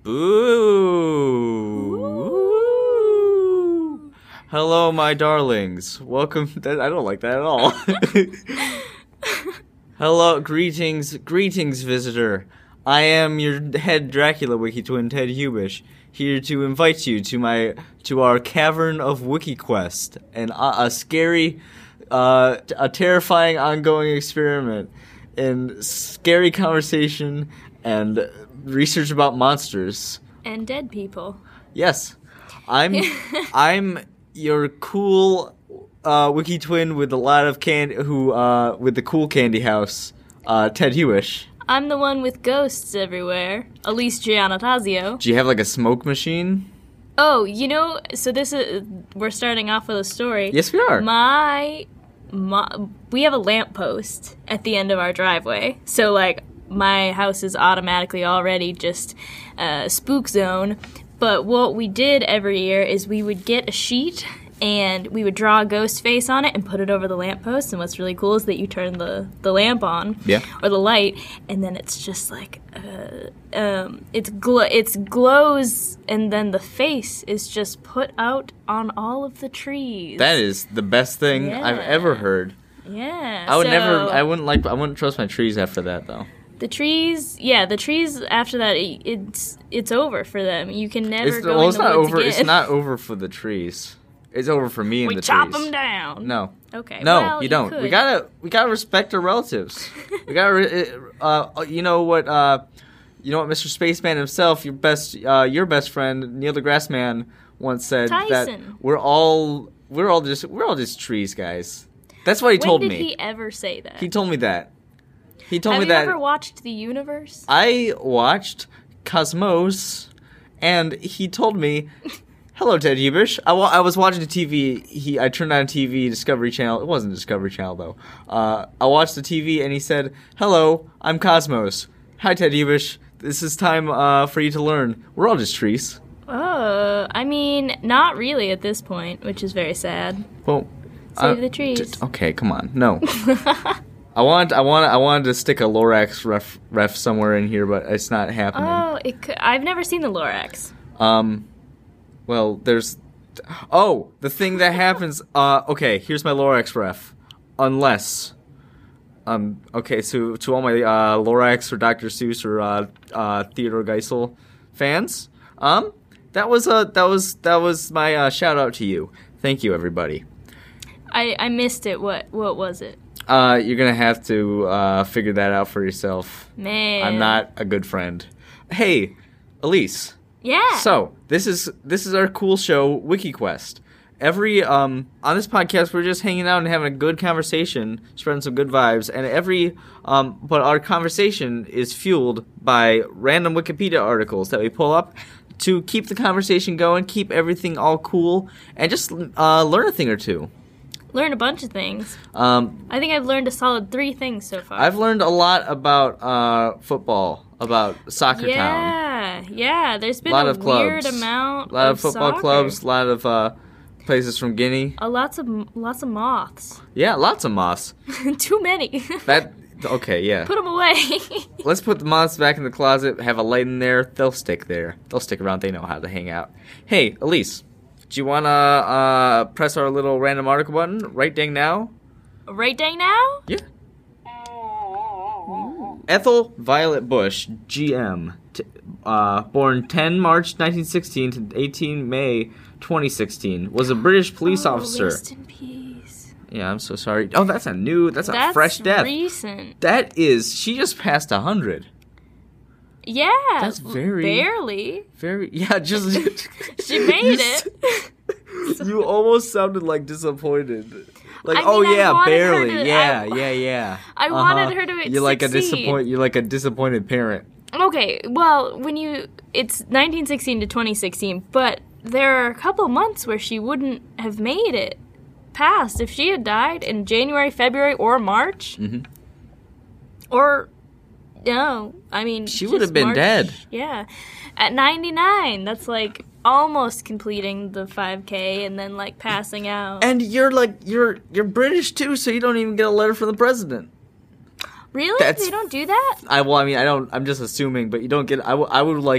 Boo! Hello, my darlings. Welcome. I don't like that at all. Hello, greetings, visitor. I am your head Dracula wiki twin, Ted Hubish, here to invite you to our cavern of WikiQuest, and a scary, a terrifying ongoing experiment, and scary conversation and research about monsters and dead people. Yes, I'm your cool wiki twin with a lot of with the cool candy house, Ted Hewish. I'm the one with ghosts everywhere, Elise Giannattasio. Do you have like a smoke machine? Oh, so we're starting off with a story. Yes, we are. We have a lamppost at the end of our driveway, so like my house is automatically already just spook zone. But what we did every year is we would get a sheet and we would draw a ghost face on it and put it over the lamppost. And what's really cool is that you turn the lamp on, or the light, and then it's just like it glows, and then the face is just put out on all of the trees. That is the best thing I've ever heard. Yeah, I wouldn't trust my trees after that though. The trees after that, it's over for them. You can never go in the woods again. It's not over for the trees. It's over for me and the trees. We chop them down. No. Okay. No, well, you don't. Could. We gotta respect our relatives. We gotta. You know what? Mr. Spaceman himself, your best friend Neil deGrasse Man once said Tyson. that we're all just trees, guys. That's what he told me. When did he ever say that? He told me that. He told Have me that. Have you ever watched The Universe? I watched Cosmos, and he told me, "Hello, Ted Hubish." I was watching the TV. I turned on TV, Discovery Channel. It wasn't Discovery Channel though. I watched the TV, and he said, "Hello, I'm Cosmos. Hi, Ted Hubish. This is time for you to learn. We're all just trees." I mean, not really at this point, which is very sad. Well, save the trees. Okay, come on, no. I wanted to stick a Lorax ref somewhere in here, but it's not happening. Oh, I've never seen the Lorax. Well, there's... Oh, the thing that happens... okay, here's my Lorax ref. Unless... okay, so to all my Lorax or Dr. Seuss or Theodore Geisel fans, that was my shout-out to you. Thank you, everybody. I missed it. What was it? You're gonna have to figure that out for yourself. Man. I'm not a good friend. Hey, Elise. Yeah. So, this is our cool show, WikiQuest. On this podcast, we're just hanging out and having a good conversation, spreading some good vibes, and but our conversation is fueled by random Wikipedia articles that we pull up to keep the conversation going, keep everything all cool, and just learn a thing or two. Learn a bunch of things. I think I've learned a solid 3 things so far. I've learned a lot about football, about Soccer Town. Yeah. There's been a weird amount. A lot of football soccer. clubs. A lot of places from Guinea. Lots of moths. Yeah, lots of moths. Too many. Okay, yeah. Put them away. Let's put the moths back in the closet. Have a light in there. They'll stick there. They'll stick around. They know how to hang out. Hey, Elise. Do you want to press our little random article button right dang now? Right dang now? Yeah. Ethel Violet Bush, GM, born 10 March 1916 to 18 May 2016, was a British police officer. Rest in peace. Yeah, I'm so sorry. Oh, that's a fresh death. That's recent. That is, she just passed 100. Yeah, that's barely. Just she made it. You almost sounded like disappointed. Like, barely. Yeah. I wanted her to You're like succeed. You're like a disappointed parent. Okay, well, it's 1916 to 2016, but there are a couple months where she wouldn't have made it past if she had died in January, February, or March. Mm-hmm. Or no, I mean she would have been dead. Yeah, at 99, that's like almost completing the 5K and then like passing out. And you're British too, so you don't even get a letter from the president. Really? They don't do that? I'm just assuming, but you don't get. I would like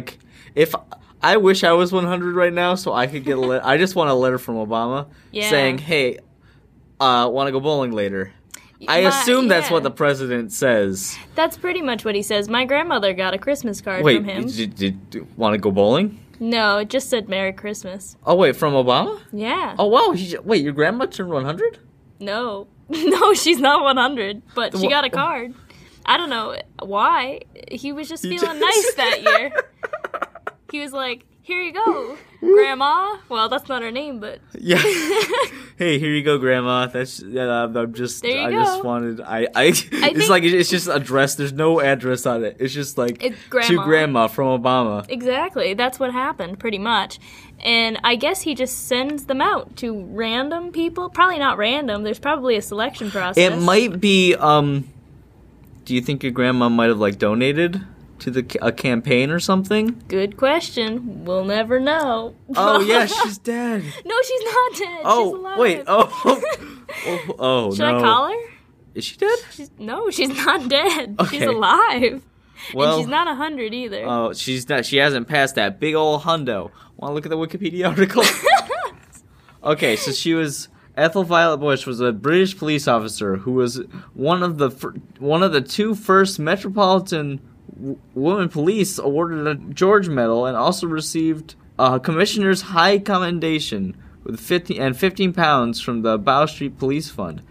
if I wish I was 100 right now, so I could get a letter. I just want a letter from Obama saying, "Hey, want to go bowling later." I assume that's what the president says. That's pretty much what he says. My grandmother got a Christmas card from him. Did you want to go bowling? No, it just said Merry Christmas. Oh, wait, from Obama? Yeah. Oh, wow. Wait, your grandma turned 100? No. No, she's not 100, but she got a card. I don't know why. He was just feeling nice that year. He was like, here you go, Grandma. Well, that's not her name, but... Yeah. Hey, here you go, Grandma. I'm just... There you I go. just wanted... It's just address. There's no address on it. It's just like... It's Grandma. To Grandma from Obama. Exactly. That's what happened, pretty much. And I guess he just sends them out to random people. Probably not random. There's probably a selection process. It might be... Do you think your grandma might have, donated to a campaign or something? Good question. We'll never know. Oh, yeah, she's dead. No, she's not dead. Oh, she's alive. wait. Oh, Should no. I call her? Is she dead? No, she's not dead. Okay. She's alive. Well, and she's not 100 either. Oh, she's not. She hasn't passed that big old hundo. Want to look at the Wikipedia article? Okay, so she was... Ethel Violet Bush was a British police officer who was one of the two first Metropolitan Women Police awarded a George Medal and also received a Commissioner's High Commendation with 15 pounds from the Bow Street Police Fund.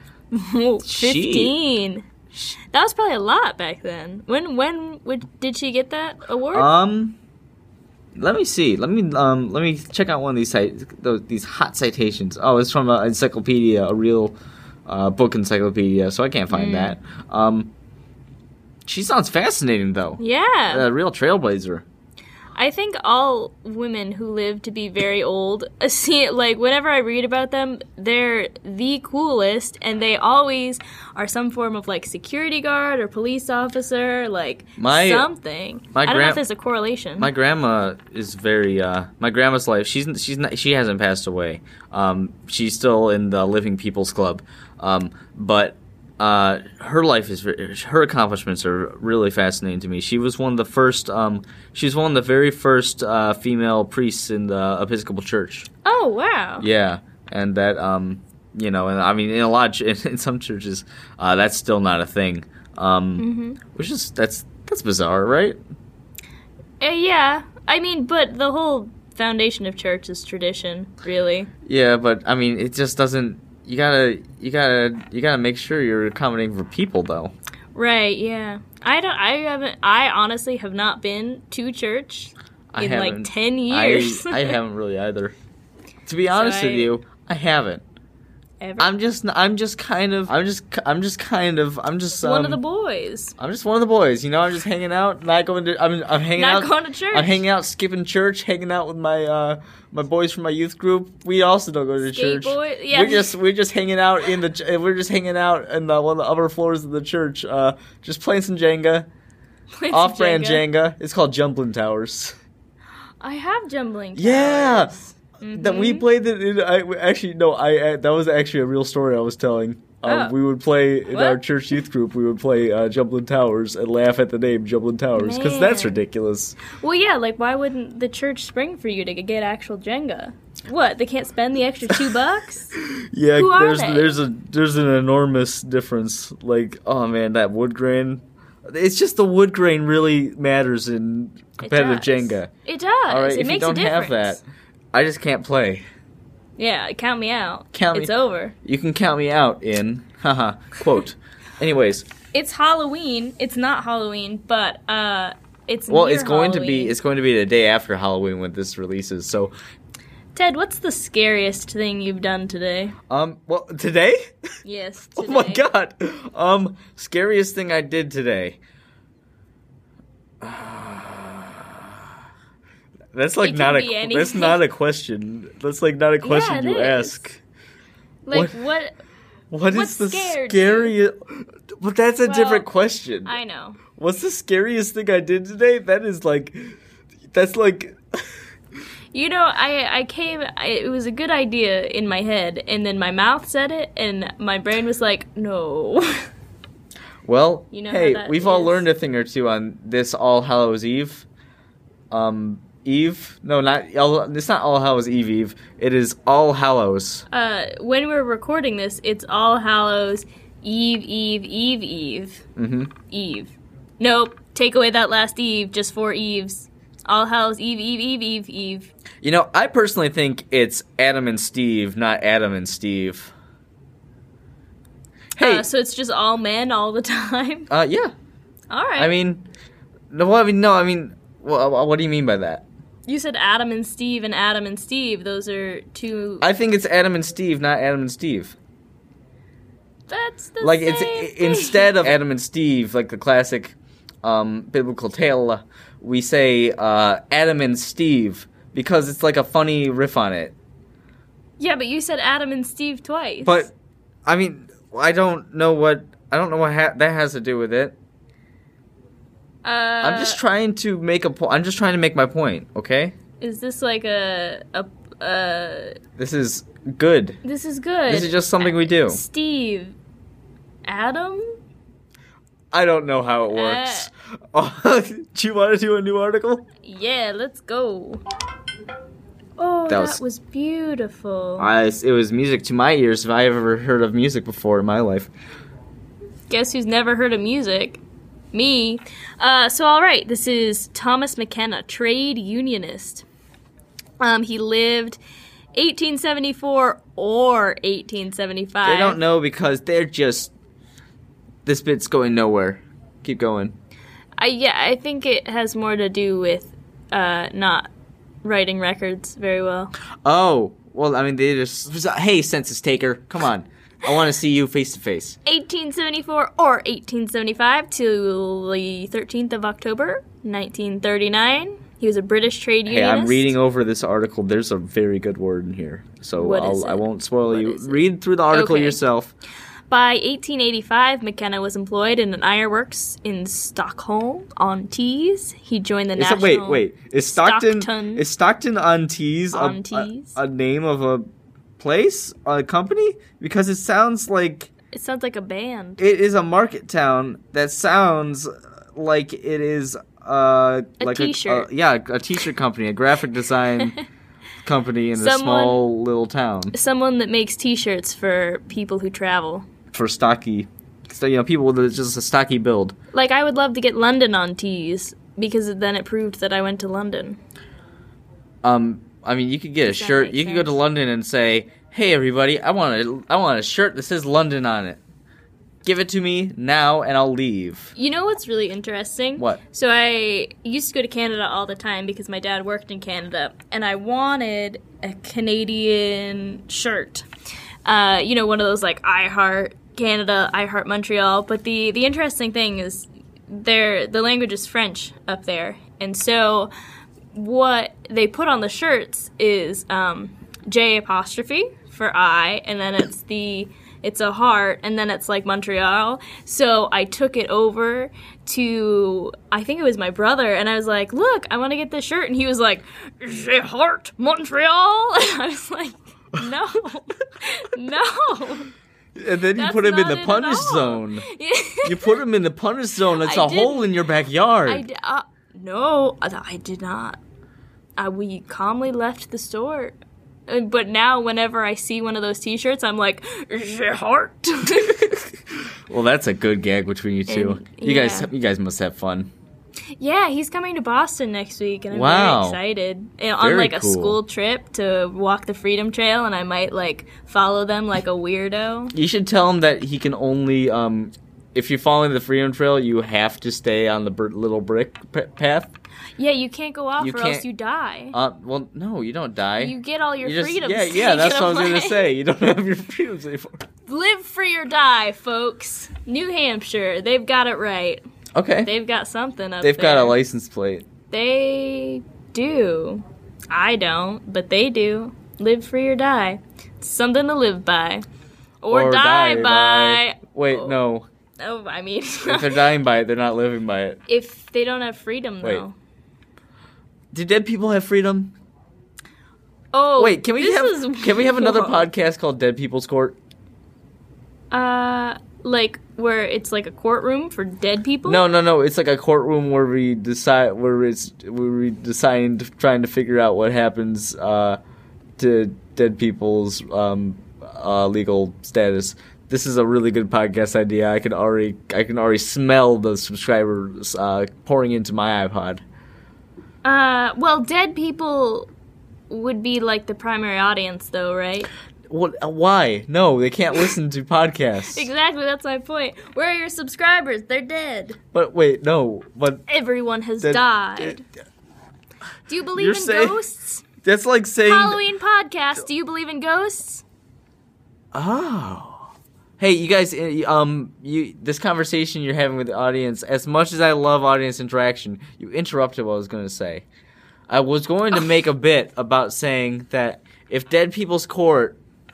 15. That was probably a lot back then. When did she get that award? Let me see. Let me check out one of these hot citations. Oh, it's from an encyclopedia, a real book encyclopedia. So I can't find that. She sounds fascinating, though. Yeah, A real trailblazer. I think all women who live to be very old, whenever I read about them, they're the coolest, and they always are some form of, security guard or police officer, something. I don't know if there's a correlation. My grandma is very, my grandma's life, she hasn't passed away. She's still in the Living People's Club. But her life her accomplishments are really fascinating to me. She was one of the first, very first female priests in the Episcopal Church. Oh, wow. Yeah, and that, and I mean, in some churches, that's still not a thing. Which is, that's bizarre, right? Yeah, I mean, but the whole foundation of church is tradition, really. Yeah, but I mean, it just doesn't. You gotta make sure you're accommodating for people, though. Right. Yeah. I honestly have not been to church in 10 years. I haven't really either. To be honest with you, I haven't. Ever? I'm just one of the boys. I'm just one of the boys. I'm just hanging out, not going to. I'm hanging out. Not going to church. I'm hanging out, skipping church, hanging out with my my boys from my youth group. We also don't go to church. Boy? Yeah. We're just hanging out in one of the upper floors of the church, just playing some Jenga. Off-brand Jenga. It's called Jumbling Towers. I have Jumbling Towers. Yeah. That we played it in. That was actually a real story I was telling. We would play in our church youth group. We would play Jumbling Towers and laugh at the name Jumbling Towers because that's ridiculous. Well, yeah, why wouldn't the church spring for you to get actual Jenga? What? They can't spend the extra $2? Yeah, Who are there's an enormous difference. Oh man, that wood grain. It's just the wood grain really matters in competitive Jenga. It does. All right, it if makes you don't a difference. have that, I just can't play. Yeah, count me out. It's over. You can count me out in, quote. Anyways. It's Halloween. It's not Halloween, but it's going to be the day after Halloween when this releases. So, Ted, what's the scariest thing you've done today? Today? Yes, today. Oh my god. Scariest thing I did today. That's not a question. That's not a question you ask. What is the scariest? But that's a different question. I know. What's the scariest thing I did today? It was a good idea in my head, and then my mouth said it, and my brain was like, no. Well, hey, we've all learned a thing or two on this All Hallows Eve. Eve? No, it's not All Hallows Eve. It is All Hallows. When we're recording this, it's All Hallows Eve. Mm-hmm. Eve. Nope. Take away that last Eve. Just 4 Eves. All Hallows Eve. You know, I personally think it's Adam and Steve, not Adam and Steve. Hey. So it's just all men all the time? Yeah. All right. I mean, what do you mean by that? You said Adam and Steve and Adam and Steve. Those are two... I think it's Adam and Steve, not Adam and Steve. That's the like same it's thing. Instead of Adam and Steve, like the classic biblical tale, we say Adam and Steve because it's like a funny riff on it. Yeah, but you said Adam and Steve twice. But I mean, I don't know what that has to do with it. I'm just trying to make I'm just trying to make my point, okay? Is this like This is good. This is good. This is just something we do. Steve. Adam? I don't know how it works. Do you want to do a new article? Yeah, let's go. Oh, that was beautiful. It was music to my ears if I ever heard of music before in my life. Guess who's never heard of music? Me. So, all right, this is Thomas McKenna, trade unionist. He lived 1874 or 1875. They don't know because they're just... This bit's going nowhere. Keep going. I think it has more to do with not writing records very well. Oh, well, I mean, they just... Hey, census taker, come on. I want to see you face to face. 1874 or 1875 to the 13th of October, 1939. He was a British trade unionist. Hey, I'm reading over this article. There's a very good word in here. So I won't spoil you. Read through the article yourself. By 1885, McKenna was employed in an ironworks in Stockholm-on-Tees. He joined the national... Wait. Is Stockton-on-Tees a name of a place? A company? Because it sounds like... It sounds like a band. It is a market town that sounds like it is... a t-shirt. A t-shirt company, a graphic design... company in a small little town. Someone that makes t-shirts for people who travel. For stocky, people with just a stocky build. Like, I would love to get London on tees, because then it proved that I went to London. I mean, you could get a shirt. You could go to London and say, "Hey, everybody, I want a shirt that says London on it. Give it to me now, and I'll leave." You know what's really interesting? What? So I used to go to Canada all the time because my dad worked in Canada, and I wanted a Canadian shirt. One of those like I Heart Canada, I Heart Montreal. But the interesting thing is the language is French up there, and so what they put on the shirts is J apostrophe for I, and then it's a heart, and then it's like Montreal. So I took it over to, I think it was my brother, and I was like, "Look, I want to get this shirt," and he was like, "Je heart Montreal," and I was like, No. And then you put him in the punish zone. You put him in the punish zone. It's a hole in your backyard. No, I did not. We calmly left the store. But now, whenever I see one of those T-shirts, I'm like, "Je heart." Well, that's a good gag between you two. You guys must have fun. Yeah, he's coming to Boston next week, and I'm very excited. On like a school trip to walk the Freedom Trail, and I might like follow them like a weirdo. You should tell him that he can only, if you're following the Freedom Trail, you have to stay on the little brick path. Yeah, you can't go off or else you die. Well, no, you don't die. You get all your freedoms. Yeah, that's what I was going to say. You don't have your freedoms anymore. Live free or die, folks. New Hampshire, they've got it right. Okay. They've got something up there. They've got a license plate. They do. I don't, but they do. Live free or die. It's something to live by. Or die by. Wait, no. Oh, I mean. If they're dying by it, they're not living by it. If they don't have freedom, though. Do dead people have freedom? Oh, wait, can we have another podcast called Dead People's Court? Like, where it's like a courtroom for dead people? No. It's like a courtroom where we decide trying to figure out what happens to dead people's legal status. This is a really good podcast idea. I can already smell the subscribers pouring into my iPod. Well, dead people would be like the primary audience, though, right? What? Why? No, they can't listen to podcasts. Exactly, that's my point. Where are your subscribers? They're dead. But wait, no. But everyone has died. Do you believe in ghosts? That's like saying Halloween podcast. Do you believe in ghosts? Oh. Hey, you guys. This conversation you're having with the audience. As much as I love audience interaction, you interrupted what I was going to say. I was going to make a bit about saying that if Dead People's Court.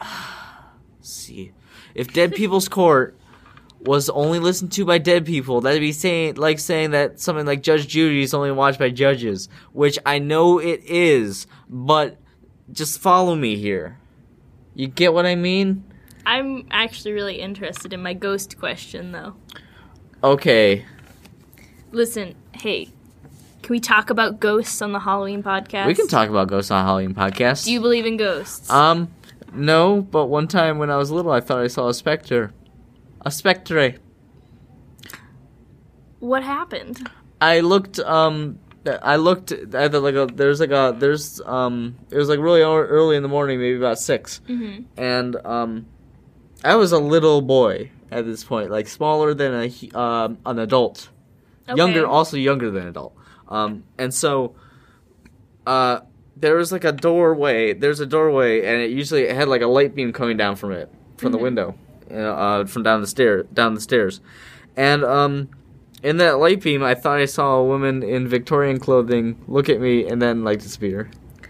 If Dead People's Court was only listened to by dead people, that'd be saying that something like Judge Judy is only watched by judges, which I know it is, but just follow me here. You get what I mean? I'm actually really interested in my ghost question, though. Okay. Listen, hey, can we talk about ghosts on the Halloween podcast? We can talk about ghosts on the Halloween podcast. Do you believe in ghosts? No, but one time when I was little, I thought I saw a specter. A spectre. What happened? It was like really early in the morning, maybe about 6. Mm-hmm. And I was a little boy at this point, like smaller than an adult. Okay. Younger than an adult. And so there was like a doorway. There's a doorway, and it had like a light beam coming down from it, from the window, from down the stairs. And in that light beam, I thought I saw a woman in Victorian clothing look at me and then like disappear.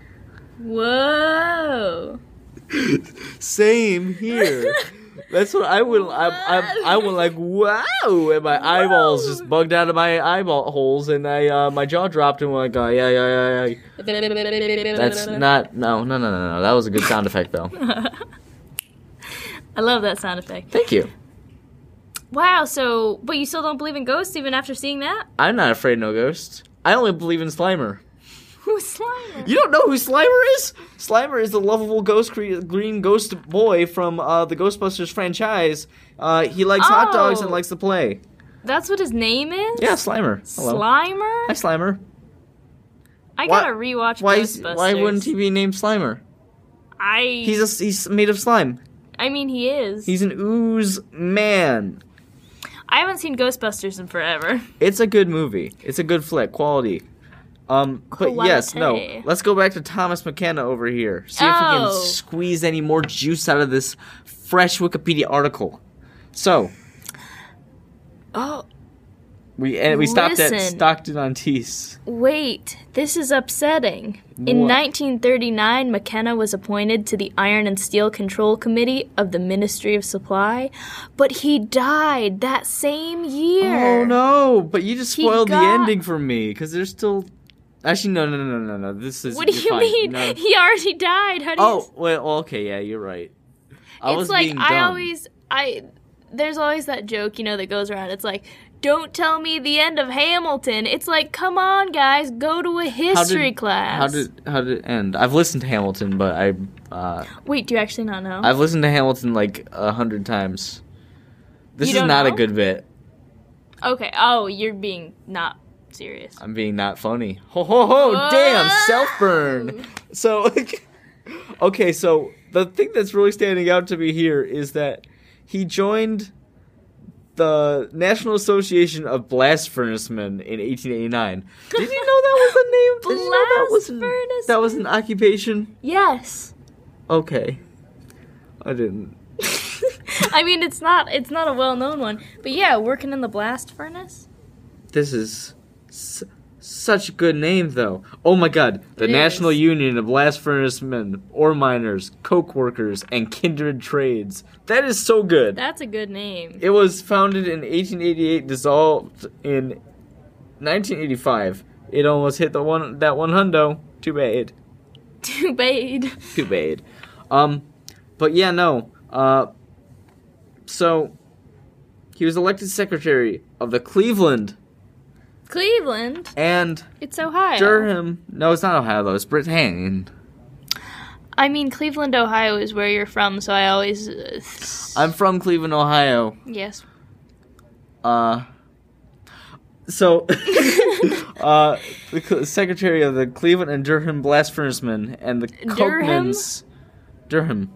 Whoa. Same here. That's what I would. I went like, wow, and my eyeballs just bugged out of my eyeball holes, and my jaw dropped, and went like, yeah. That's not. No. That was a good sound effect, though. I love that sound effect. Thank you. Wow. So, but you still don't believe in ghosts even after seeing that? I'm not afraid of no ghosts. I only believe in Slimer. Who's Slimer? You don't know who Slimer is? Slimer is the lovable green ghost boy from the Ghostbusters franchise. He likes hot dogs and likes to play. That's what his name is? Yeah, Slimer. Hello. Slimer? Hi, Slimer. I gotta rewatch Ghostbusters. Why wouldn't he be named Slimer? He's made of slime. I mean, he is. He's an ooze man. I haven't seen Ghostbusters in forever. It's a good movie. It's a good flick. Quality. But yes, no. Let's go back to Thomas McKenna over here. See if we can squeeze any more juice out of this fresh Wikipedia article. So. We stopped at Stockton-on-Tees. Wait, this is upsetting. What? In 1939, McKenna was appointed to the Iron and Steel Control Committee of the Ministry of Supply, but he died that same year. Oh no! But you just spoiled the ending for me because there's still. Actually, no. This is. What do you mean? No. He already died. How do you? Oh well, okay, yeah, you're right. It's like there's always that joke, that goes around. It's like, don't tell me the end of Hamilton. It's like, come on, guys, go to a history class. How did it end? I've listened to Hamilton, but Wait, do you actually not know? I've listened to Hamilton like 100 times. This is not a good bit. Okay. Oh, you're being not serious. I'm being not funny. Ho ho ho! Whoa. Damn, self burn. So, okay, so the thing that's really standing out to me here is that he joined the National Association of Blast Furnacemen in 1889. Did you know that was the name? Blast Furnacemen? That was an occupation? Yes. Okay. I didn't. I mean, it's not a well-known one, but yeah, working in the blast furnace. This is such a good name, though. Oh my God, the National Union of Blast Furnacemen, Ore Miners, Coke Workers, and Kindred Trades. That is so good. That's a good name. It was founded in 1888, dissolved in 1985. It almost hit that one hundo. Too bad. Too bad. But yeah, no. So He was elected secretary of the Cleveland Cleveland? and It's Ohio. Durham. No, it's not Ohio, though. It's Britain. I mean, Cleveland, Ohio is where you're from, so I always... I'm from Cleveland, Ohio. Yes. So, the secretary of the Cleveland and Durham blast furnacemen and the Kochmans... Durham.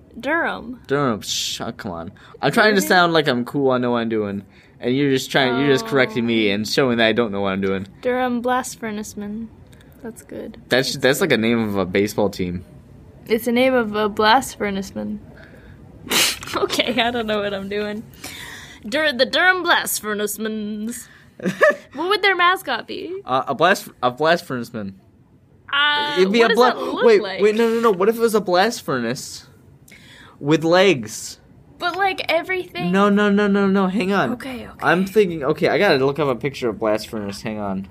Shh, come on. I'm trying to sound like I'm cool, I know what I'm doing. And you're just correcting me and showing that I don't know what I'm doing. Durham blast furnacemen. That's good. That's like a name of a baseball team. It's the name of a blast furnaceman. Okay, I don't know what I'm doing. The Durham blast furnacemen. What would their mascot be? A blast furnaceman. It'd be what does that look like? Wait, no. What if it was a blast furnace with legs? But like everything. No. Hang on. Okay. I'm thinking. Okay, I gotta look up a picture of blast furnace. Hang on.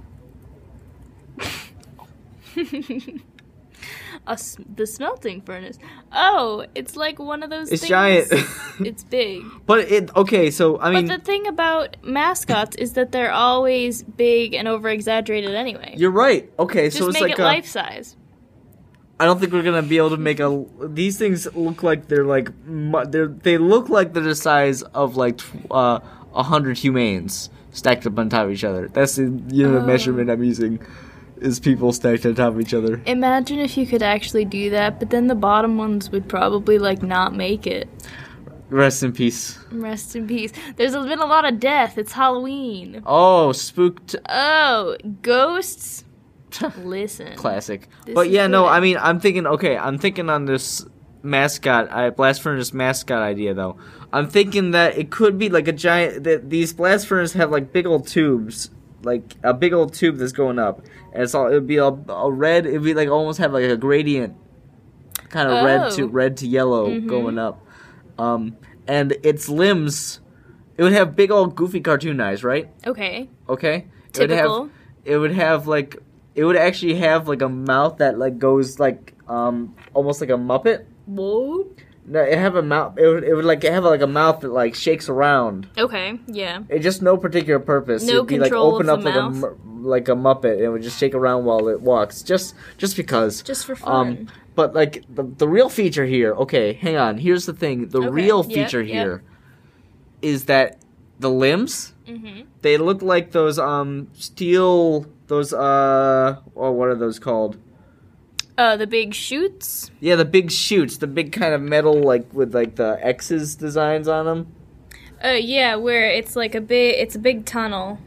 The smelting furnace. Oh, it's like one of those. It's things. giant. It's big. But so I mean. But the thing about mascots is that they're always big and over exaggerated anyway. You're right. Okay, Just so it's make like it life size. I don't think we're gonna be able to make these things look like they're like they look like they're the size of like 100 humanes stacked up on top of each other. That's the measurement I'm using. Is people stacked on top of each other. Imagine if you could actually do that, but then the bottom ones would probably like not make it. Rest in peace. Rest in peace. There's been a lot of death. It's Halloween. Oh, spooked. Oh, ghosts. Listen. Classic. But yeah, no, I mean, I'm thinking on this blast furnace mascot idea though. I'm thinking that it could be like a giant, that these blast furnaces have like big old tubes, like a big old tube that's going up. And it'd be a red, it'd be like almost have like a gradient, kind of red to yellow going up. And its limbs, it would have big old goofy cartoon eyes, right? Okay. Typical. It would actually have like a mouth that like goes like almost like a Muppet. Whoa. No, it have a mouth. It would like have like a mouth that like shakes around. Okay, yeah. It just no particular purpose. No It'd be control like open of up the like mouth. like a Muppet, and it would just shake around while it walks. Just because. Just for fun. But like the real feature here. Okay, hang on. Here's the thing. The real feature here is that the limbs. They look like those steel. Those what are those called? The big chutes? Yeah, the big chutes, the big kind of metal, like, with, like, the X's designs on them. Yeah, where it's like a big tunnel,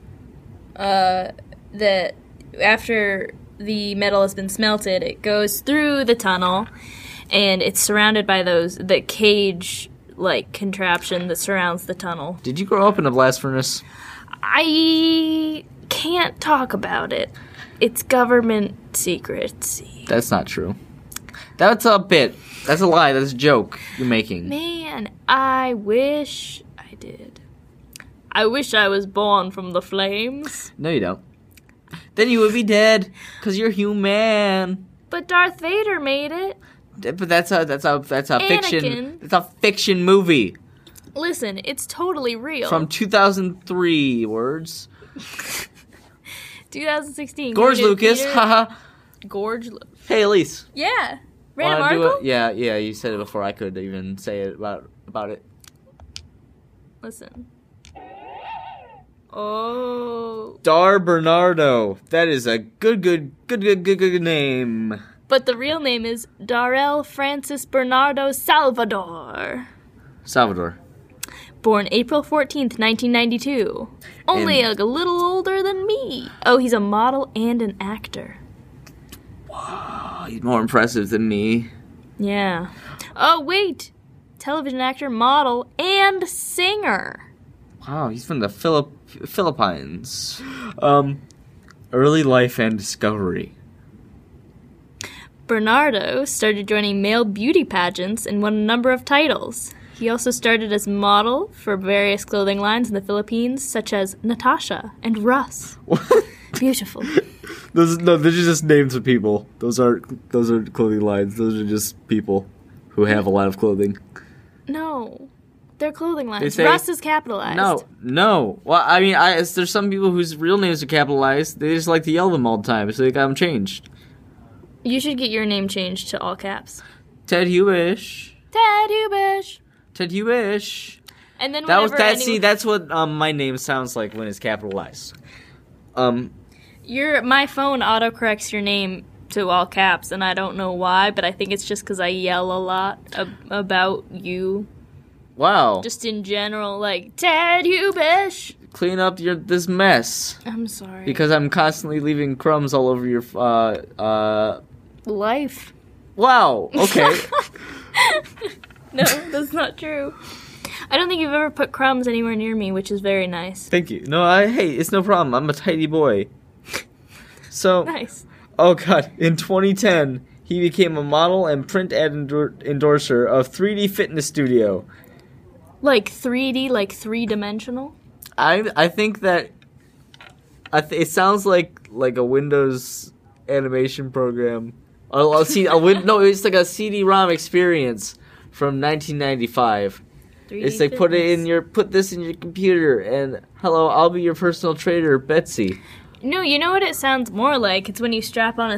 that after the metal has been smelted, it goes through the tunnel, and it's surrounded by the cage, like, contraption that surrounds the tunnel. Did you grow up in a blast furnace? I can't talk about it. It's government secrets. That's not true. That's a bit. That's a lie. That's a joke you're making. Man, I wish I did. I wish I was born from the flames. No, you don't. Then you would be dead, because you're human. But Darth Vader made it. But that's a fiction. Anakin. It's a fiction movie. Listen, it's totally real. From 2003 words. 2016. Gorge Lucas, haha. Gorge. Hey, Elise. Yeah. Random Wanna do article? it? Yeah. You said it before I could even say it about it. Listen. Oh. Dar Bernardo. That is a good name. But the real name is Darrell Francis Bernardo Salvador. Salvador. Born April 14th, 1992. Only a little older than me. Oh, he's a model and an actor. Wow, he's more impressive than me. Yeah. Oh, wait. Television actor, model, and singer. Wow, he's from the Philippines. Early life and discovery. Bernardo started joining male beauty pageants and won a number of titles. He also started as model for various clothing lines in the Philippines, such as Natasha and Russ. Beautiful. Those are just names of people. Those are clothing lines. Those are just people who have a lot of clothing. No. They're clothing lines. say- Russ is capitalized. No. Well, I mean, there's some people whose real names are capitalized. They just like to yell them all the time, so they got them changed. You should get your name changed to all caps. Ted Hewish. Ted Hubish. Ted Hewish. And then That was whenever that. See, that's what my name sounds like when it's capitalized. my phone autocorrects your name to all caps, and I don't know why, but I think it's just because I yell a lot about you. Wow. Just in general, like, Ted Hubish. Clean up this mess. I'm sorry. Because I'm constantly leaving crumbs all over your Life. Wow. Okay. No, that's not true. I don't think you've ever put crumbs anywhere near me, which is very nice. Thank you. No, hey, it's no problem. I'm a tidy boy. So, Nice. oh god, in 2010, he became a model and print ad endorser of 3D Fitness Studio. Like 3D, like three-dimensional? I think that it sounds like a Windows animation program. No, it's like a CD-ROM experience from 1995. 3D It's like fitness. put this in your computer and hello, I'll be your personal trainer, Betsy. No, you know what it sounds more like? It's when you strap on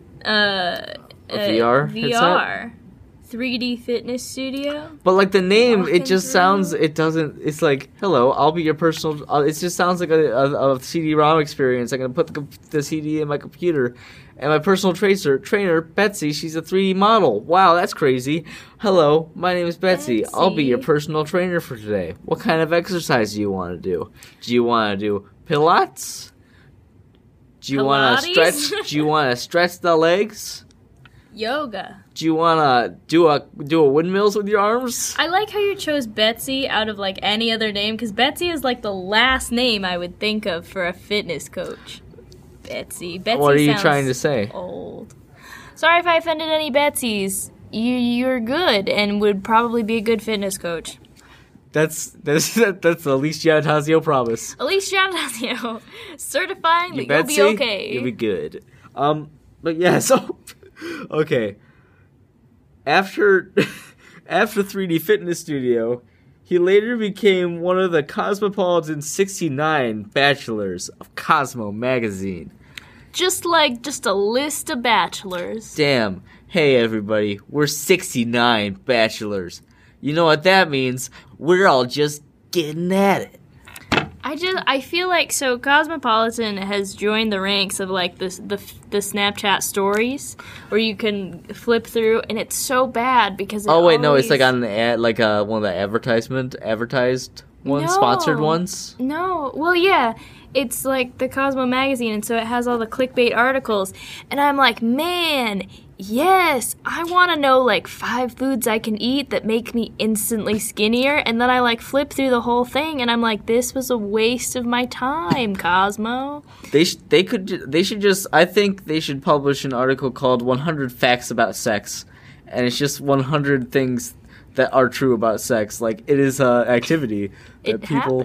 a VR VR. 3D Fitness Studio? But like the name, Walking it just through. sounds. It doesn't. It's like hello, I'll be your personal. It just sounds like a CD-ROM experience. I'm gonna put the CD in my computer, and my personal trainer Betsy. She's a 3D model. Wow, that's crazy. Hello, my name is Betsy. I'll be your Betsy. personal trainer for today. What kind of exercise do you want to do? Do you want to do Pilates? Do you want to Pilates? stretch? Do you want to stretch the legs? Yoga. Do you want to do a windmills with your arms? I like how you chose Betsy out of like any other name, because Betsy is like the last name I would think of for a fitness coach. Betsy. What are you sounds trying to say? Old. Sorry if I offended any Betsy's. You're good and would probably be a good fitness coach. That's the Alicia Giannatasio promise. Alicia Giannatasio, certifying that Betsy, you'll be okay. You'll be good. But yeah, so okay. After 3D Fitness Studio, he later became one of the Cosmopolitan 69 bachelors of Cosmo magazine. Just a list of bachelors. Damn. Hey everybody, we're 69 bachelors. You know what that means? We're all just getting at it. I feel like so Cosmopolitan has joined the ranks of like the Snapchat stories where you can flip through, and it's so bad because Oh wait, no, it's like on an ad, like one of the advertised ones, No. sponsored ones. No, well yeah, it's like the Cosmo magazine, and so it has all the clickbait articles, and I'm like, man, yes, I want to know like 5 foods I can eat that make me instantly skinnier, and then I like flip through the whole thing, and I'm like, this was a waste of my time, Cosmo. They should just. I think they should publish an article called 100 Facts About Sex, and it's just 100 things that are true about sex. Like it is an activity that It people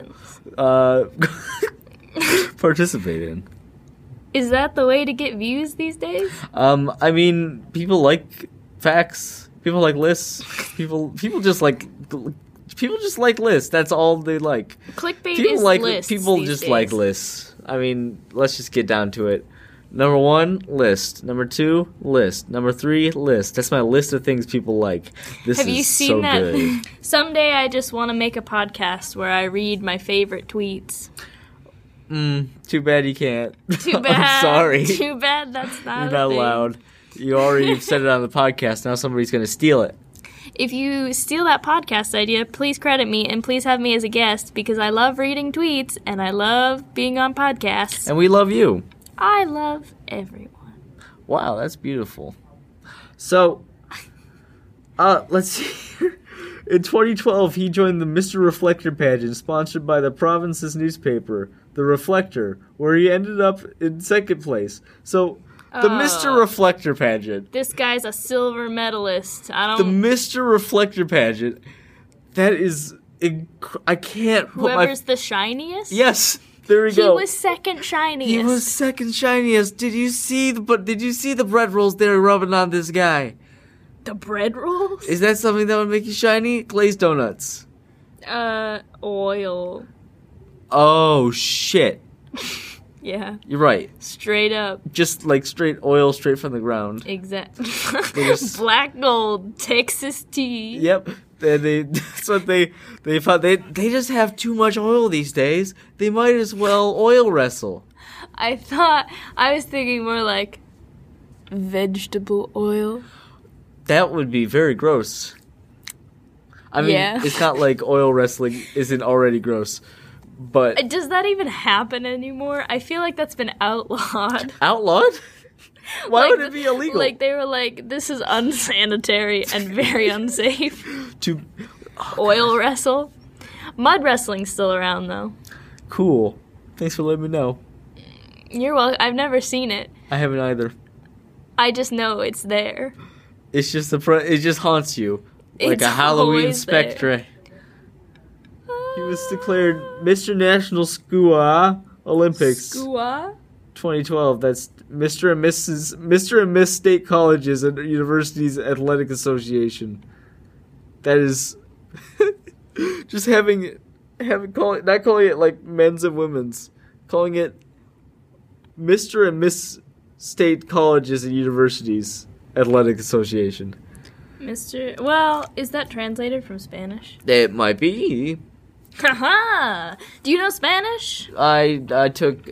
participate in. Is that the way to get views these days? I mean, people like facts. People like lists. People just like lists. That's all they like. Clickbait People is like lists people these just days. like lists. I mean, let's just get down to it. Number 1, list. Number 2, list. Number 3, list. That's my list of things people like. This Have is you seen so that? good. Someday I just want to make a podcast where I read my favorite tweets. Too bad you can't. Too bad. I'm sorry. Too bad that's not You're a not thing. allowed. You already said it on the podcast. Now somebody's going to steal it. If you steal that podcast idea, please credit me and please have me as a guest because I love reading tweets and I love being on podcasts. And we love you. I love everyone. Wow, that's beautiful. So, let's see. In 2012, he joined the Mr. Reflector pageant sponsored by the province's newspaper, The Reflector, where he ended up in second place. So, the Mr. Reflector pageant. This guy's a silver medalist. The Mr. Mm. Reflector pageant. That is... I can't put Whoever's the shiniest? Yes! There we He go. was second shiniest. He was second shiniest. Did you see the bread rolls they were rubbing on this guy? The bread rolls? Is that something that would make you shiny? Glazed donuts. Oil. Oh, shit. Yeah. You're right. Straight up. Just like straight oil straight from the ground. Exactly. just- Black gold, Texas tea. Yep. That's what they thought. They just have too much oil these days. They might as well oil wrestle. I was thinking more like vegetable oil. That would be very gross. I mean, Yeah. It's not like oil wrestling isn't already gross, but Does that even happen anymore? I feel like that's been outlawed. outlawed? Why Like would it be illegal? Like they were like, this is unsanitary and very unsafe. to Oil wrestle. Mud wrestling's still around though. cool. Thanks for letting me know. You're welcome. I've never seen it. I haven't either. I just know it's there. It's just it just haunts you like It's a Halloween always there. spectre. He was declared Mr. National Skua Olympics Skua? 2012. That's Mr. and Miss State Colleges and Universities Athletic Association. That is just not calling it like men's and women's, calling it Mr. and Miss State Colleges and Universities Athletic Association. Mr. Well, is that translated from Spanish? It might be. Haha! Do you know Spanish? I took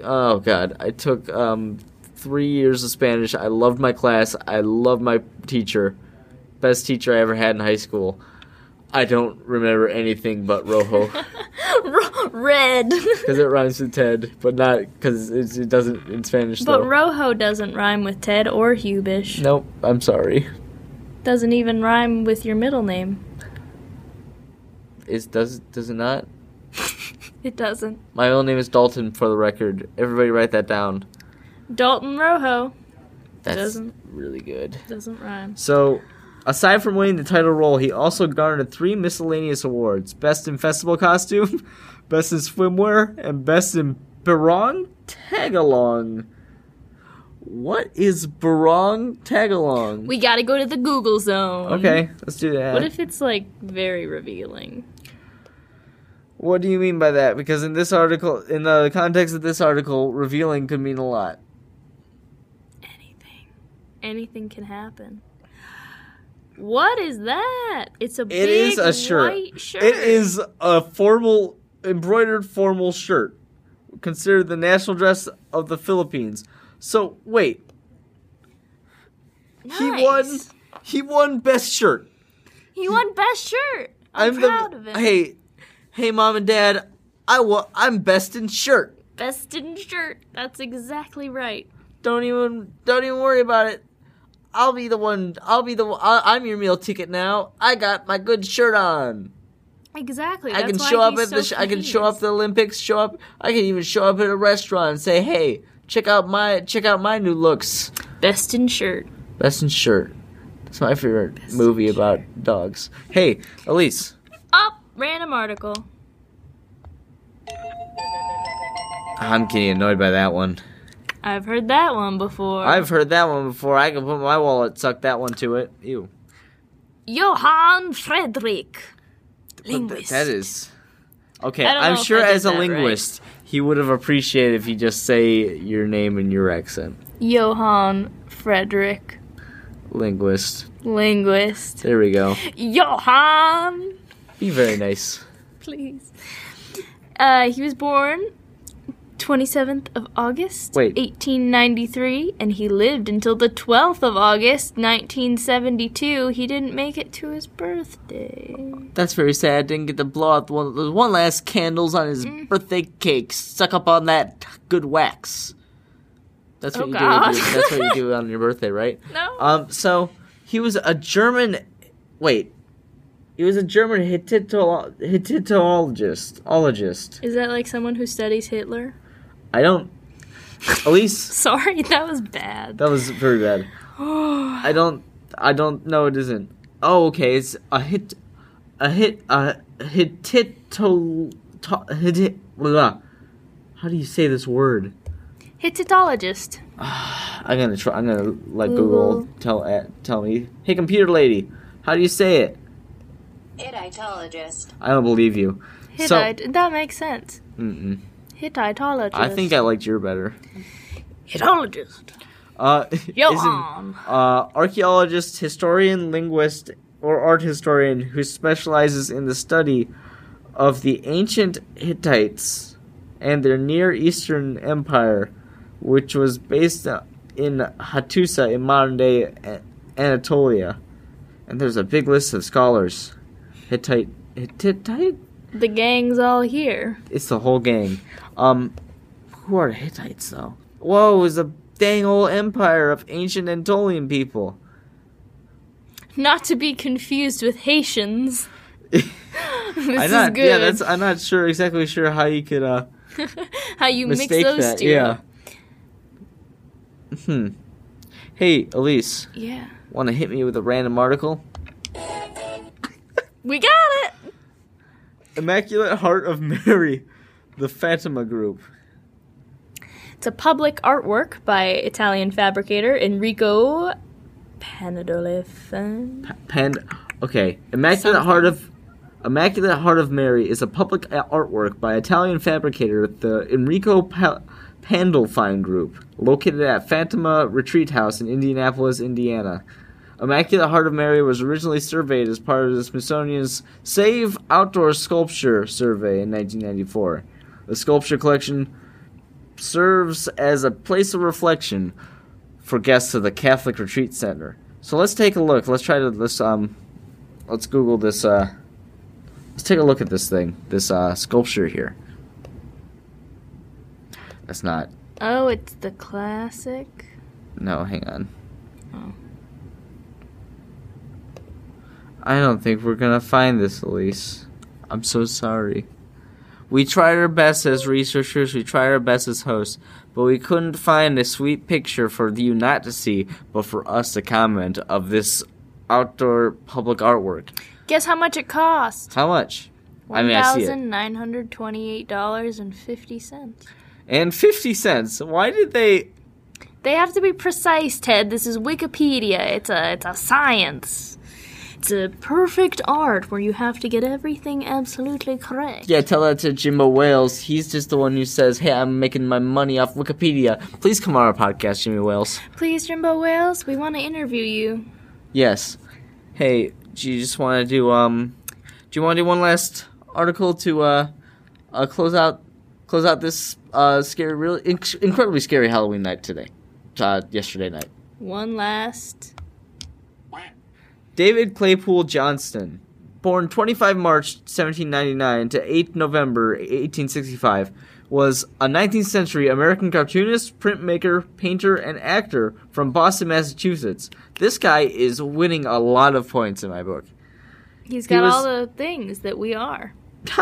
3 years of Spanish. I loved my class. I loved my teacher. Best teacher I ever had in high school. I don't remember anything but rojo Red. because it rhymes with Ted, but not because it doesn't in Spanish But though. Rojo doesn't rhyme with Ted or Hubish. Nope, I'm sorry. Doesn't even rhyme with your middle name. Does it not? It doesn't. My own name is Dalton, for the record. Everybody write that down. Dalton Rojo That's Doesn't. really good. doesn't rhyme. So, aside from winning the title role, he also garnered 3 miscellaneous awards: Best in Festival Costume, Best in Swimwear, and Best in Barong Tagalong. What is Barong Tagalong? We gotta go to the Google zone. Okay, let's do that. What if it's like very revealing? What do you mean by that? Because in this article, in the context of this article, revealing could mean a lot. Anything can happen. What is that? It's a It big is a shirt. white shirt. It is a embroidered formal shirt, considered the national dress of the Philippines. So wait, Nice. he won best shirt. He won best shirt. I'm proud of him. Hey, mom and dad, I'm best in shirt. Best in shirt. That's exactly right. Don't even worry about it. I'm your meal ticket now. I got my good shirt on. Exactly. I can That's show why up he's at so I can show up at famous. the Olympics. I can even show up at a restaurant and say, "Hey, check out my new looks." Best in shirt. Best in shirt. That's my favorite movie about dogs. Hey, Elise. Up. Random article. I'm getting annoyed by that one. I've heard that one before. I've heard that one before. I can put my wallet, suck that one to it. Ew. Johann Friedrich. But Linguist. that is okay. I don't I'm know if sure I did as a that linguist, he would have appreciated if you just say your name in your accent. Johann Friedrich. Linguist. Linguist. There we go. Johann. Be very nice. Please. He was born 27th of August, Wait. 1893, and he lived until the 12th of August, 1972. He didn't make it to his birthday. That's very sad. Didn't get to blow out those one last candles on his birthday cake. Suck up on that good wax. That's what Oh, you God. do. That's what you do on your birthday, right? No. So he was a German. Wait. He was a German Hittitologist. Is that like someone who studies Hitler? I don't. Elise, Sorry, that was bad. that was very bad. I don't. No, it isn't. Oh, okay. It's a blah. How do you say this word? Hittitologist. I'm gonna try. I'm gonna let Google tell me. Hey, computer lady, how do you say it? Hittitologist. I don't believe you. That makes sense. Mm-mm. Hittitologist. I think I liked your better. Hittologist. Johan. Archaeologist, historian, linguist, or art historian who specializes in the study of the ancient Hittites and their Near Eastern Empire, which was based in Hattusa in modern-day Anatolia. And there's a big list of scholars. Hittite? The gang's all here. It's the whole gang. Who are the Hittites, though? Whoa, it's a dang old empire of ancient Anatolian people. Not to be confused with Haitians. This is good. Yeah, I'm not exactly sure how you could how you mix mistake those that. two. Yeah. Hey, Elise. Yeah. Want to hit me with a random article? We got it. Immaculate Heart of Mary, the Fatima Group. It's a public artwork by Italian fabricator Enrico Pandolfo. Okay, Immaculate Heart of Mary is a public artwork by Italian fabricator the Enrico Pandolfo Group, located at Fatima Retreat House in Indianapolis, Indiana. Immaculate Heart of Mary was originally surveyed as part of the Smithsonian's Save Outdoor Sculpture Survey in 1994. The sculpture collection serves as a place of reflection for guests of the Catholic Retreat Center. So let's take a look. Let's Google this. Let's take a look at this thing. This sculpture here. That's not. Oh, it's the classic. No, hang on. Oh. I don't think we're gonna find this, Elise. I'm so sorry. We tried our best as researchers, we tried our best as hosts, but we couldn't find a sweet picture for you not to see, but for us to comment of this outdoor public artwork. Guess how much it cost? How much? I mean, I see it. $1,928.50. And 50 cents. Why did they... They have to be precise, Ted. This is Wikipedia. It's a science. It's a perfect art where you have to get everything absolutely correct. Yeah, tell that to Jimbo Wales. He's just the one who says, hey, I'm making my money off Wikipedia. Please come on our podcast, Jimmy Wales. Please, Jimbo Wales, we want to interview you. Yes. Hey, do you just want to do, do you want to do one last article to, close out this, scary, really, incredibly scary Halloween night today? Yesterday night. One last... David Claypool Johnston, born 25 March 1799 to 8 November 1865, was a 19th century American cartoonist, printmaker, painter, and actor from Boston, Massachusetts. This guy is winning a lot of points in my book. He's got all the things that we are.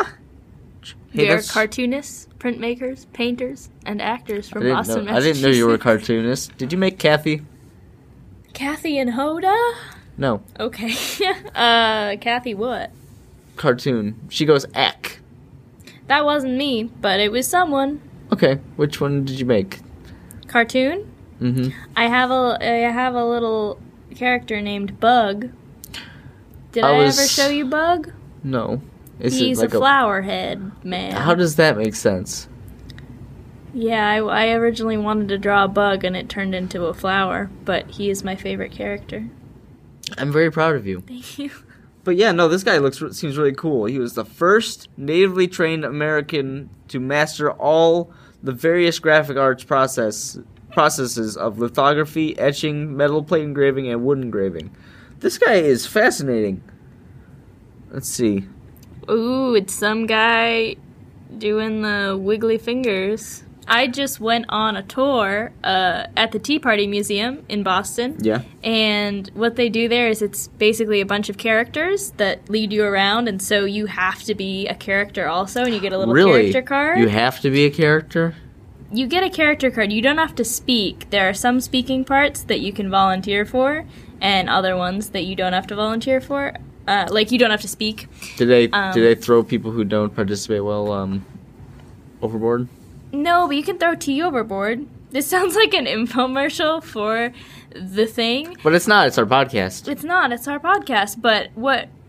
We are cartoonists, printmakers, painters, and actors from Boston, Massachusetts. I didn't know you were a cartoonist. Did you make Kathy? Kathy and Hoda? No. Okay. Kathy what? Cartoon. She goes Eck. That wasn't me, but it was someone. Okay. Which one did you make? Cartoon? Mm-hmm. I have a little character named Bug. Did I ever show you Bug? No. He's like a flower head man. How does that make sense? Yeah, I originally wanted to draw a bug and it turned into a flower, but he is my favorite character. I'm very proud of you. Thank you. But yeah, no, this guy seems really cool. He was the first natively trained American to master all the various graphic arts processes of lithography, etching, metal plate engraving, and wood engraving. This guy is fascinating. Let's see. Ooh, it's some guy doing the wiggly fingers. I just went on a tour at the Tea Party Museum in Boston. Yeah. And what they do there is it's basically a bunch of characters that lead you around, and so you have to be a character also, and you get a little character card. You have to be a character? You get a character card. You don't have to speak. There are some speaking parts that you can volunteer for, and other ones that you don't have to volunteer for. Like, you don't have to speak. Do they throw people who don't participate well overboard? No, but you can throw tea overboard. This sounds like an infomercial for the thing. But it's not. It's our podcast. It's not. It's our podcast. But what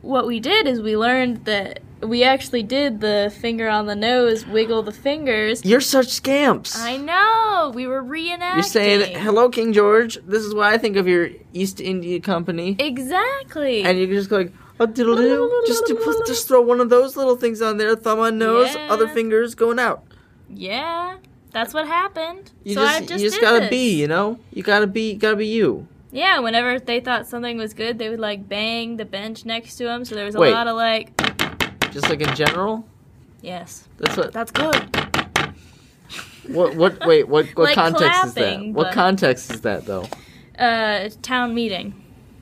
what we did is we learned that we actually did the finger on the nose, wiggle the fingers. You're such scamps. I know. We were reenacting. You're saying, "Hello, King George. This is what I think of your East India Company." Exactly. And you can just go like, "Oh, diddle diddle." Just throw one of those little things on there. Thumb on nose, Yeah. other fingers going out. Yeah, that's what happened. You so just, I just you just did gotta this. be, you know. You gotta be you. Yeah, whenever they thought something was good, they would like bang the bench next to them. So there was a Wait. lot of like, Just like in general. yes, That's what. that's good. What? Wait. What Like context is that? clapping, What but- context is that though? Town meeting.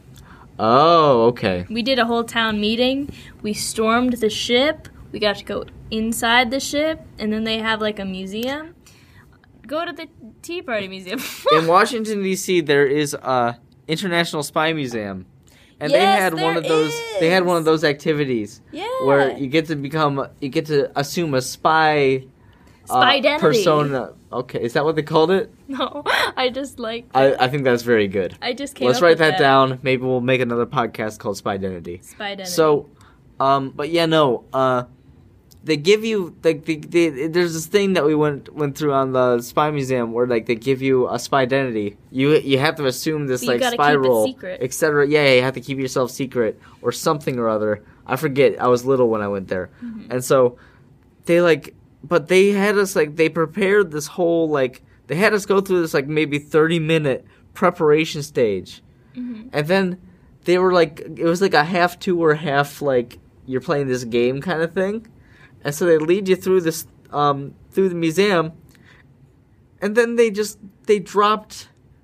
Oh, okay. We did a whole town meeting. We stormed the ship. We got to go inside the ship, and then they have like a museum. Go to the Tea Party Museum. In Washington D.C., there is a International Spy Museum, and they Yes, had one there of those. They had one of is. those activities Yeah. where you get to assume a spy. Spy-denity. Persona. Okay, is that what they called it? No, I just like. I think that's very good. I just came. Let's up write with that down. Maybe we'll make another podcast called Spy Identity. Spy identity. So, but yeah, no. They give you like there's this thing that we went through on the Spy Museum where like they give you a spy identity. You have to assume this But you like gotta spy keep it role, secret. etc. Yeah, you have to keep yourself secret or something or other. I forget. I was little when I went there, and so they like. But they had us like they prepared this whole like they had us go through this like maybe 30-minute preparation stage, and then they were like it was like a half tour, half like you're playing this game kind of thing, and so they lead you through this through the museum, and then they just stopped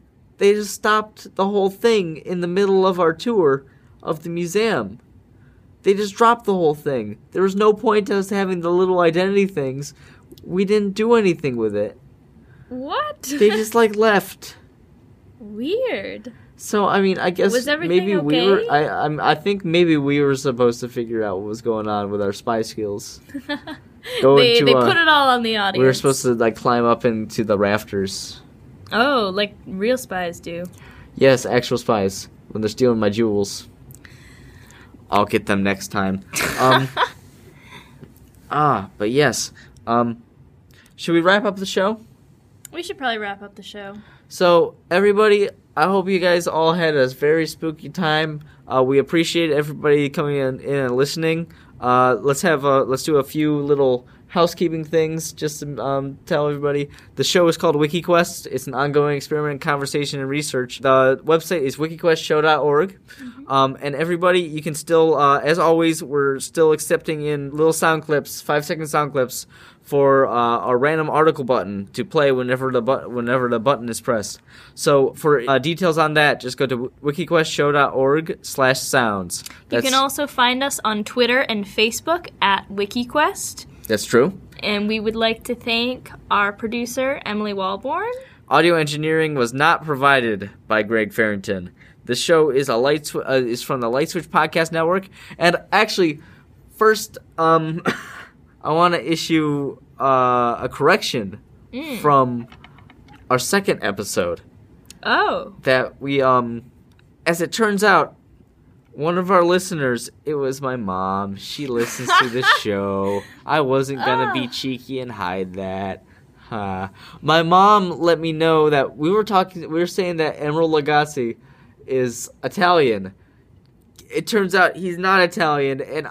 the whole thing in the middle of our tour of the museum. They just dropped the whole thing. There was no point to us having the little identity things. We didn't do anything with it. what? They just like left. Weird. So I mean, I guess Was everything maybe we were. okay? I think maybe we were supposed to figure out what was going on with our spy skills. Go They into, put it all on the audience. we were supposed to like climb up into the rafters. Oh, like real spies do. Yes, actual spies when they're stealing my jewels. I'll get them next time. But yes. Should we wrap up the show? We should probably wrap up the show. So, everybody, I hope you guys all had a very spooky time. We appreciate everybody coming in and listening. Let's do a few little housekeeping things just to tell everybody. The show is called WikiQuest. It's an ongoing experiment, conversation, and research. The website is wikiquestshow.org. And everybody, you can still, as always, we're still accepting in little sound clips, 5-second sound clips, for a random article button to play whenever the button is pressed. So for details on that, just go to wikiquestshow.org/sounds. You can also find us on Twitter and Facebook at WikiQuest. That's true. And we would like to thank our producer, Emily Walborn. Audio engineering was not provided by Greg Farrington. This show is is from the Light Switch Podcast Network. And actually, first, I want to issue a correction from our second episode. Oh. That we, as it turns out, one of our listeners, it was my mom. She listens to the show. I wasn't going to be cheeky and hide that. My mom let me know that we were saying that Emerald Lagasse is Italian. It turns out he's not Italian, and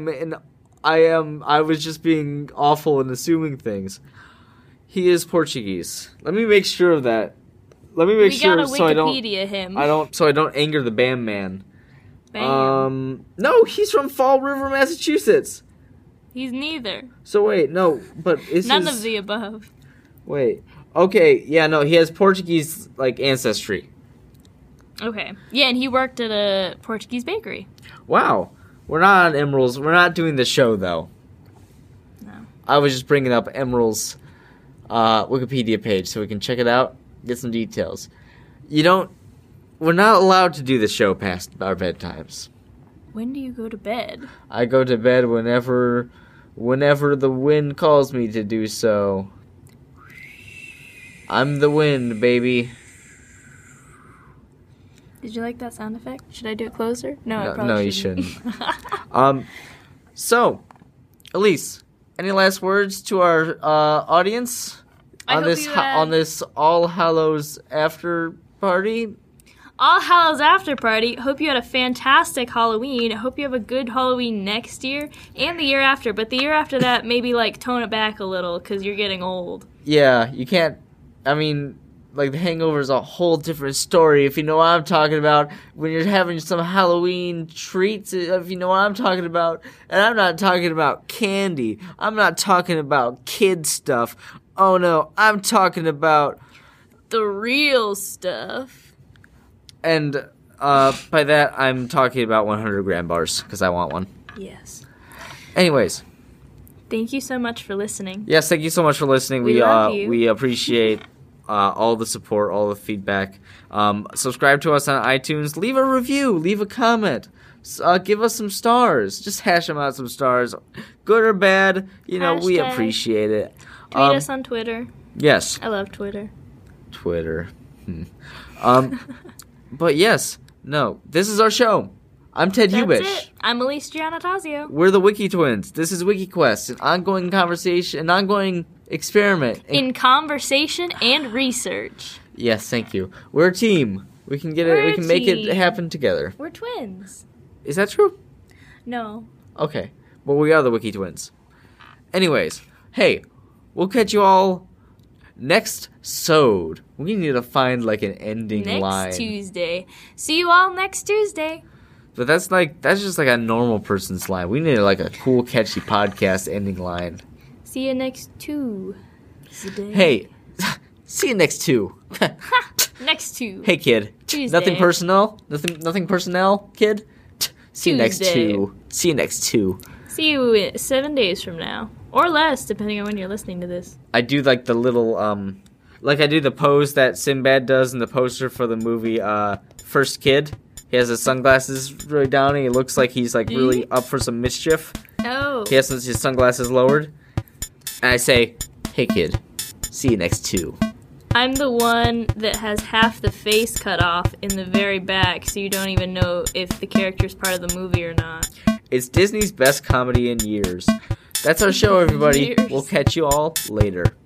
I was just being awful and assuming things. He is Portuguese. Let me make sure of that. Let me make We sure gotta so I Wikipedia him. don't anger the Bam Man. Bam. No, he's from Fall River, Massachusetts. He's neither. So wait, no, but is None of the above. Wait. Okay, yeah, no, he has Portuguese like ancestry. Okay. Yeah, and he worked at a Portuguese bakery. Wow. We're not on Emerald's. We're not doing the show though. No. I was just bringing up Emerald's Wikipedia page so we can check it out, get some details. We're not allowed to do the show past our bedtimes. When do you go to bed? I go to bed whenever the wind calls me to do so. I'm the wind, baby. Did you like that sound effect? Should I do it closer? No, I No, probably no, you shouldn't. So, Elise, any last words to our audience I on hope this you had- on this All Hallows after party? All Hallows After Party. Hope you had a fantastic Halloween. Hope you have a good Halloween next year and the year after. But the year after that, maybe like tone it back a little because you're getting old. Yeah, you can't. I mean, like The Hangover is a whole different story. If you know what I'm talking about, when you're having some Halloween treats, if you know what I'm talking about, and I'm not talking about candy. I'm not talking about kid stuff. Oh no, I'm talking about. The real stuff. And by that, I'm talking about 100 gram bars, because I want one. Yes. Anyways, Thank you so much for listening. yes, thank you so much for listening. We love you. We appreciate all the support, all the feedback. Subscribe to us on iTunes. Leave a review. Leave a comment. Give us some stars. Just hash them out some stars. Good or bad, we Hashtag. appreciate it. Tweet us on Twitter. Yes, I love Twitter. Twitter. But yes, no, this is our show. I'm Ted That's Hubish. it. I'm Elise Giannattasio. We're the Wiki Twins. This is WikiQuest, an ongoing conversation, an ongoing experiment. In conversation and research. Yes, thank you. We're a team. We can get it. We're We a can make it team. happen together. We're twins. Is that true? No. Okay. Well, we are the Wiki Twins. Anyways, hey, we'll catch you all next sode. We need to find like an ending Next line. Tuesday. See you all next Tuesday. But that's just like a normal person's line. We need like a cool, catchy podcast ending line. See you next Tuesday. Hey, see you next two. Next Tuesday. Hey, kid. Tuesday. Nothing personal. Nothing personnel, kid. See you next Tuesday. two. See you next two. See you 7 days from now. Or less, depending on when you're listening to this. I do like the little like I do the pose that Sinbad does in the poster for the movie First Kid. He has his sunglasses really down and he looks like he's like really up for some mischief. Oh. He has his sunglasses lowered. And I say, "Hey kid, see you next two." I'm the one that has half the face cut off in the very back, so you don't even know if the character's part of the movie or not. It's Disney's best comedy in years. That's our show, everybody. Years. We'll catch you all later.